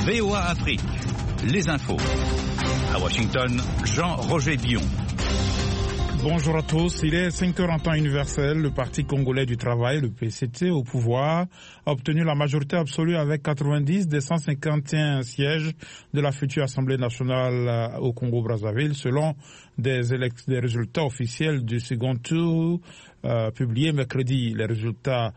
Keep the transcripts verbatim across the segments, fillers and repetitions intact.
V O A Afrique, les infos. À Washington, Jean-Roger Bion. Bonjour à tous, il est cinq heures en temps universel. Le Parti congolais du travail, le P C T, au pouvoir, a obtenu la majorité absolue avec quatre-vingt-dix des cent cinquante et un sièges de la future Assemblée nationale au Congo-Brazzaville, selon des, élect- des résultats officiels du second tour euh, publiés mercredi. Les résultats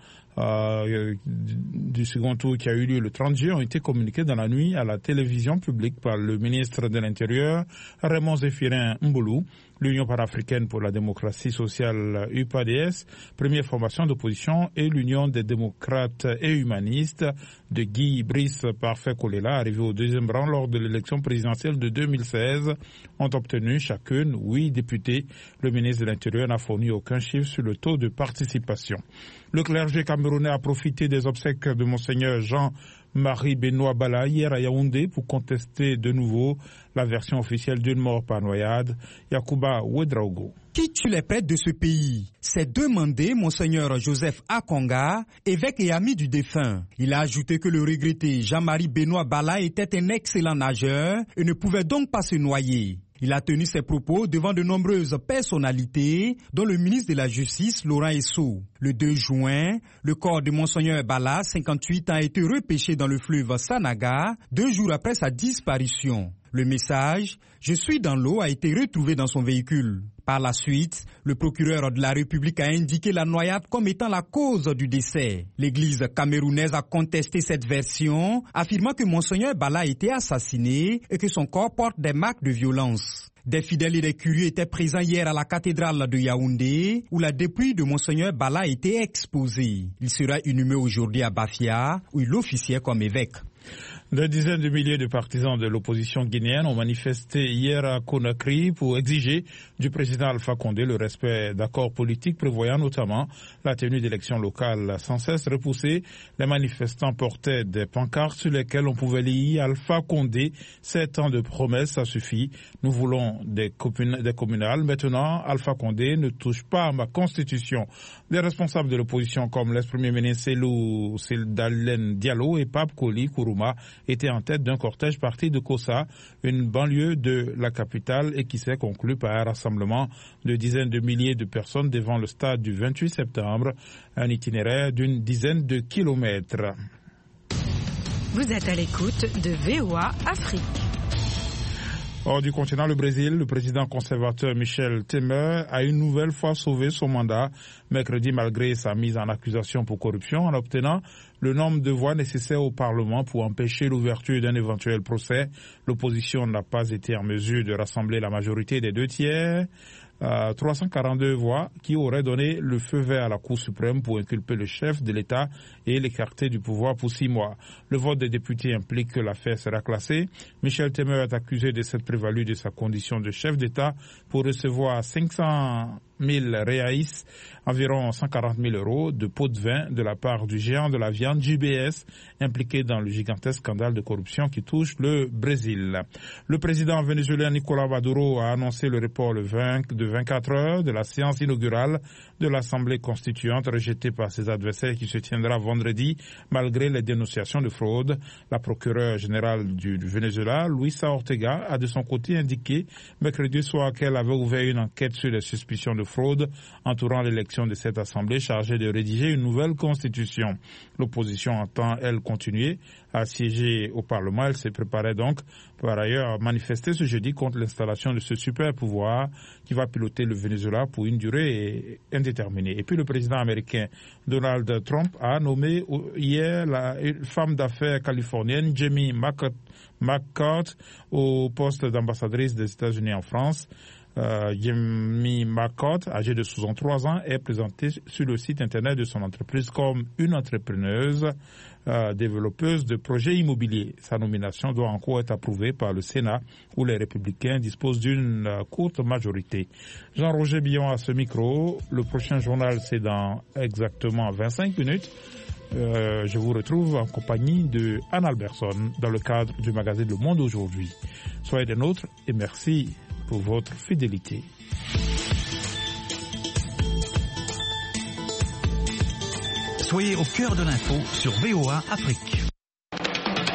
Euh, du second tour qui a eu lieu le trente juillet ont été communiqués dans la nuit à la télévision publique par le ministre de l'Intérieur, Raymond Zéphirin Mboulou. L'Union panafricaine pour la démocratie sociale U P A D S, première formation d'opposition, et l'Union des démocrates et humanistes de Guy Brice Parfait Kolela, arrivé au deuxième rang lors de l'élection présidentielle de deux mille seize, ont obtenu chacune huit députés. Le ministre de l'Intérieur n'a fourni aucun chiffre sur le taux de participation. Le clergé camerounais a profité des obsèques de Monseigneur Jean-Marie Benoît Bala hier à Yaoundé pour contester de nouveau la version officielle d'une mort par noyade. Yakuba Ouedraogo. Qui tue les prêtres de ce pays? C'est demandé Monseigneur Joseph Akonga, évêque et ami du défunt. Il a ajouté que le regretté Jean-Marie Benoît Bala était un excellent nageur et ne pouvait donc pas se noyer. Il a tenu ses propos devant de nombreuses personnalités, dont le ministre de la Justice, Laurent Esso. Le deux juin, le corps de Monseigneur Bala, cinquante-huit ans, a été repêché dans le fleuve Sanaga, deux jours après sa disparition. Le message « Je suis dans l'eau » a été retrouvé dans son véhicule. Par la suite, le procureur de la République a indiqué la noyade comme étant la cause du décès. L'Église camerounaise a contesté cette version, affirmant que Monseigneur Bala a été assassiné et que son corps porte des marques de violence. Des fidèles et des curieux étaient présents hier à la cathédrale de Yaoundé, où la dépouille de Monseigneur Bala a été exposée. Il sera inhumé aujourd'hui à Bafia, où il officiait comme évêque. Des dizaines de milliers de partisans de l'opposition guinéenne ont manifesté hier à Conakry pour exiger du président Alpha Condé le respect d'accords politiques prévoyant notamment la tenue d'élections locales sans cesse repoussées. Les manifestants portaient des pancartes sur lesquelles on pouvait lire Alpha Condé, sept ans de promesses, ça suffit. Nous voulons des, commun- des communales. Maintenant, Alpha Condé ne touche pas à ma constitution. Des responsables de l'opposition comme l'ex-premier ministre Selou Seldalen Diallo et Pape Koli Kourouma étaient en tête d'un cortège parti de Kossa, une banlieue de la capitale, et qui s'est conclu par un rassemblement de dizaines de milliers de personnes devant le stade du vingt-huit septembre, un itinéraire d'une dizaine de kilomètres. Vous êtes à l'écoute de V O A Afrique. Hors du continent, le Brésil, le président conservateur Michel Temer a une nouvelle fois sauvé son mandat mercredi malgré sa mise en accusation pour corruption en obtenant le nombre de voix nécessaires au Parlement pour empêcher l'ouverture d'un éventuel procès. L'opposition n'a pas été en mesure de rassembler la majorité des deux tiers. Euh, trois cent quarante-deux voix qui auraient donné le feu vert à la Cour suprême pour inculper le chef de l'État et l'écarter du pouvoir pour six mois. Le vote des députés implique que l'affaire sera classée. Michel Temer est accusé de s'être prévalu de sa condition de chef d'État pour recevoir cinq cent mille reais, environ cent quarante mille euros, de pots de vin de la part du géant de la viande J B S, impliqué dans le gigantesque scandale de corruption qui touche le Brésil. Le président vénézuélien Nicolás Maduro a annoncé le report le vingt, de vingt-quatre heures de la séance inaugurale de l'Assemblée constituante rejetée par ses adversaires qui se tiendra vendredi malgré les dénonciations de fraude. La procureure générale du Venezuela, Luisa Ortega, a de son côté indiqué mercredi soir qu'elle avait ouvert une enquête sur les suspicions de fraude entourant l'élection de cette assemblée chargée de rédiger une nouvelle constitution. L'opposition entend, elle, continuer à siéger au Parlement. Elle s'est préparée donc par ailleurs à manifester ce jeudi contre l'installation de ce super pouvoir qui va piloter le Venezuela pour une durée indéterminée. Et puis le président américain Donald Trump a nommé hier la femme d'affaires californienne Jamie McCourt au poste d'ambassadrice des États-Unis en France. Euh, Jamie McCourt, âgée de soixante-trois ans, est présentée sur le site internet de son entreprise comme une entrepreneuse euh, développeuse de projets immobiliers. Sa nomination doit encore être approuvée par le Sénat où les Républicains disposent d'une euh, courte majorité. Jean-Roger Billon à ce micro. Le prochain journal, c'est dans exactement vingt-cinq minutes. Euh, je vous retrouve en compagnie de Anne Alberson dans le cadre du magazine Le Monde aujourd'hui. Soyez des nôtres et merci pour votre fidélité. Soyez au cœur de l'info sur V O A Afrique.